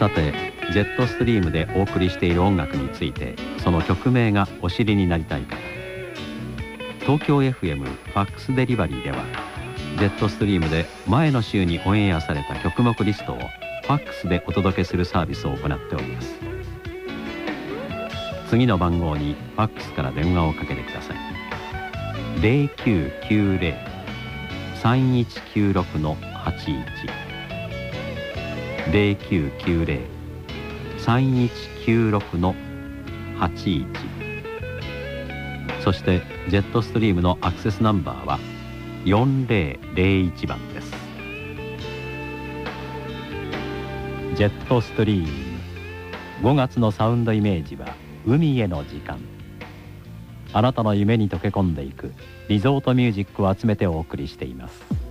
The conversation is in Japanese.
さてジェットストリームでお送りしている音楽について、その曲名がお知りになりたい方、東京 FM ファックスデリバリーではジェットストリームで前の週にオンエアされた曲目リストをファックスでお届けするサービスを行っております。次の番号にファックスから電話をかけてください。0990-3196-81 0990-3196-81、そしてジェットストリームのアクセスナンバーは4001番です。ジェットストリーム5月のサウンドイメージは海への時間。あなたの夢に溶け込んでいくリゾートミュージックを集めてお送りしています。